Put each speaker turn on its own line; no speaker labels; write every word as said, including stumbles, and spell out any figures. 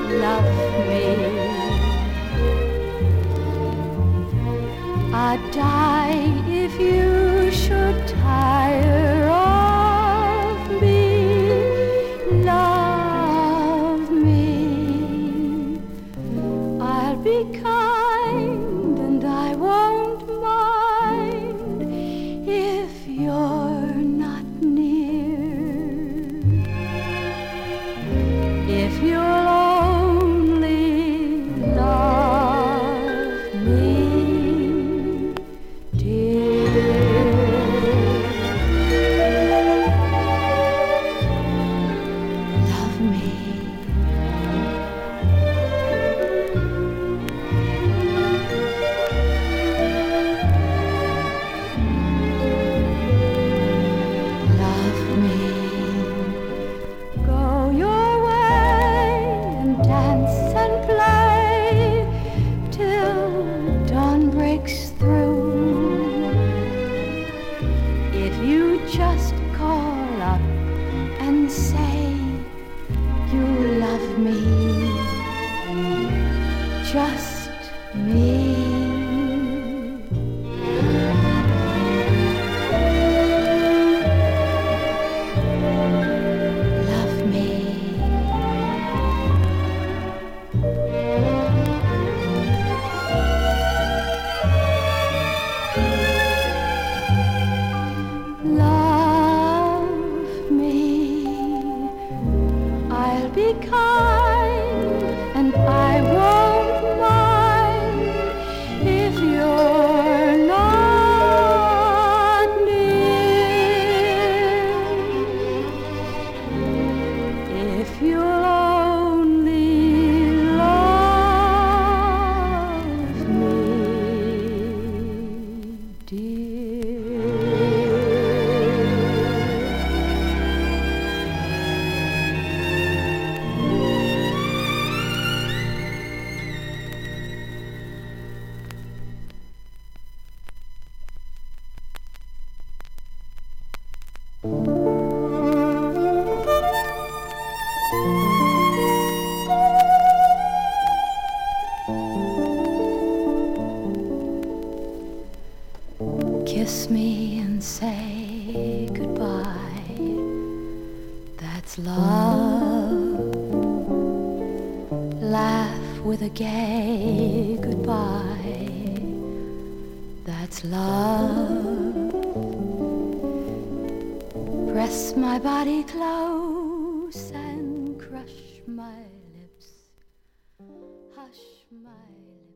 love me. I'd die if you should tire of me. Love me. I'll be kind and I won't mind if you're not near. If you'll only love me, dear. Love me. Love me. Go your way and dance and play till dawn breaks through. If you just call up and say you love me, just me. Love me. Love me. I'll be kind and I won't mind if you're not near. If you'll only love me, dear. Kiss me and say goodbye. That's love. Laugh with a gay goodbye. That's love. Press my body close and crush my lips. Hush my lips.